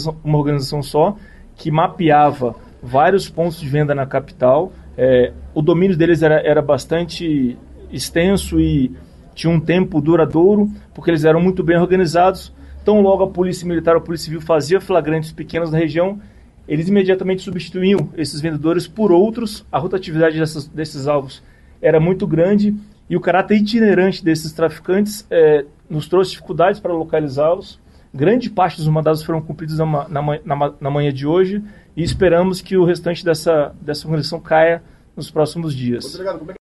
uma organização só, que mapeava vários pontos de venda na capital. O domínio deles era bastante extenso e tinha um tempo duradouro, porque eles eram muito bem organizados. Então, logo a Polícia Militar, a Polícia Civil fazia flagrantes pequenos na região, eles imediatamente substituíam esses vendedores por outros. A rotatividade desses alvos era muito grande e o caráter itinerante desses traficantes nos trouxe dificuldades para localizá-los. Grande parte dos mandados foram cumpridos na manhã de hoje e esperamos que o restante dessa organização caia nos próximos dias.